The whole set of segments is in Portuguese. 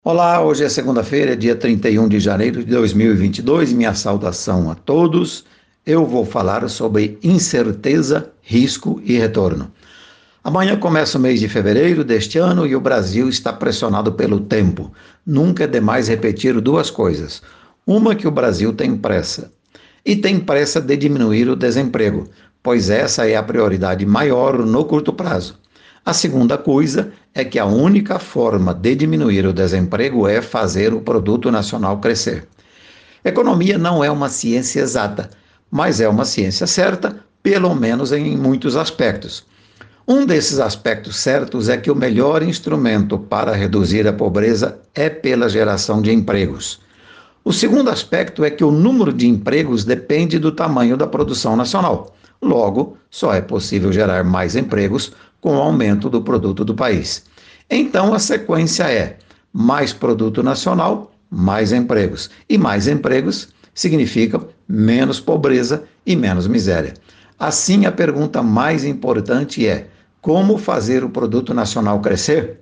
Olá, hoje é segunda-feira, dia 31 de janeiro de 2022. Minha saudação a todos. Eu vou falar sobre incerteza, risco e retorno. Amanhã começa o mês de fevereiro deste ano e o Brasil está pressionado pelo tempo. Nunca é demais repetir duas coisas. Uma, que o Brasil tem pressa. E tem pressa de diminuir o desemprego, pois essa é a prioridade maior no curto prazo. A segunda coisa é que a única forma de diminuir o desemprego é fazer o produto nacional crescer. Economia não é uma ciência exata, mas é uma ciência certa, pelo menos em muitos aspectos. Um desses aspectos certos é que o melhor instrumento para reduzir a pobreza é pela geração de empregos. O segundo aspecto é que o número de empregos depende do tamanho da produção nacional. Logo, só é possível gerar mais empregos com o aumento do produto do país. Então, a sequência é mais produto nacional, mais empregos. E mais empregos significa menos pobreza e menos miséria. Assim, a pergunta mais importante é: como fazer o produto nacional crescer?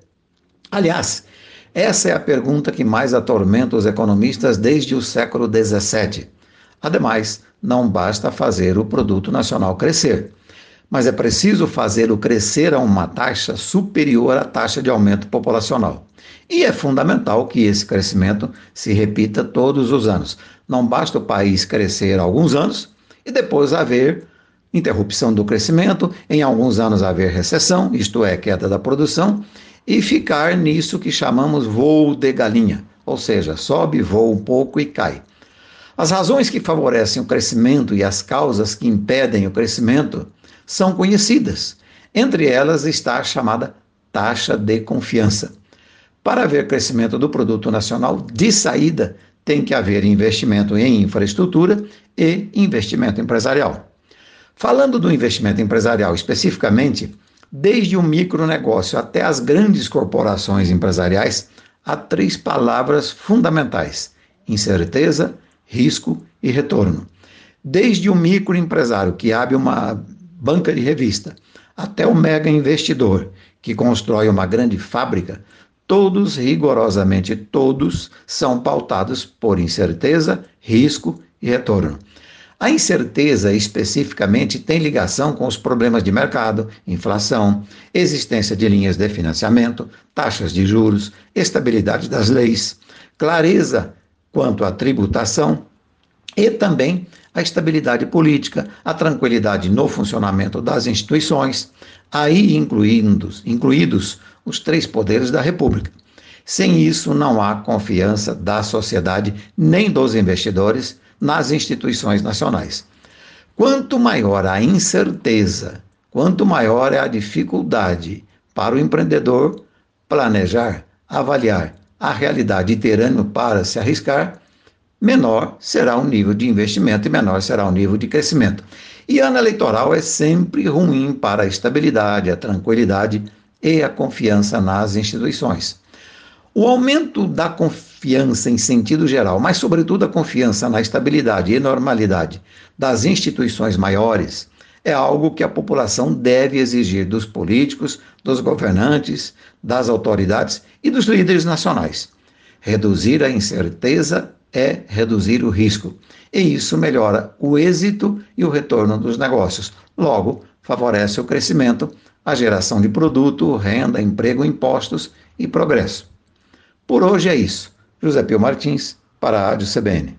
Aliás, essa é a pergunta que mais atormenta os economistas desde o século XVII. Ademais, não basta fazer o produto nacional crescer, mas é preciso fazê-lo crescer a uma taxa superior à taxa de aumento populacional. E é fundamental que esse crescimento se repita todos os anos. Não basta o país crescer alguns anos e depois haver interrupção do crescimento, em alguns anos haver recessão, isto é, queda da produção, e ficar nisso que chamamos voo de galinha, ou seja, sobe, voa um pouco e cai. As razões que favorecem o crescimento e as causas que impedem o crescimento são conhecidas. Entre elas está a chamada taxa de confiança. Para haver crescimento do produto nacional, de saída, tem que haver investimento em infraestrutura e investimento empresarial. Falando do investimento empresarial especificamente, desde o micronegócio até as grandes corporações empresariais, há três palavras fundamentais: incerteza, risco e retorno. Desde o microempresário que abre uma banca de revista até o mega investidor que constrói uma grande fábrica, todos, rigorosamente todos, são pautados por incerteza, risco e retorno. A incerteza, especificamente, tem ligação com os problemas de mercado, inflação, existência de linhas de financiamento, taxas de juros, estabilidade das leis, clareza quanto à tributação e também a estabilidade política, a tranquilidade no funcionamento das instituições, aí incluídos os três poderes da República. Sem isso, não há confiança da sociedade nem dos investidores nas instituições nacionais. Quanto maior a incerteza, quanto maior é a dificuldade para o empreendedor planejar, avaliar a realidade e ter ânimo para se arriscar, menor será o nível de investimento e menor será o nível de crescimento. E ano eleitoral é sempre ruim para a estabilidade, a tranquilidade e a confiança nas instituições. O aumento da confiança em sentido geral, mas sobretudo a confiança na estabilidade e normalidade das instituições maiores, é algo que a população deve exigir dos políticos, dos governantes, das autoridades e dos líderes nacionais. Reduzir a incerteza é reduzir o risco, e isso melhora o êxito e o retorno dos negócios. Logo, favorece o crescimento, a geração de produto, renda, emprego, impostos e progresso. Por hoje é isso. José Pio Martins, para a Rádio CBN.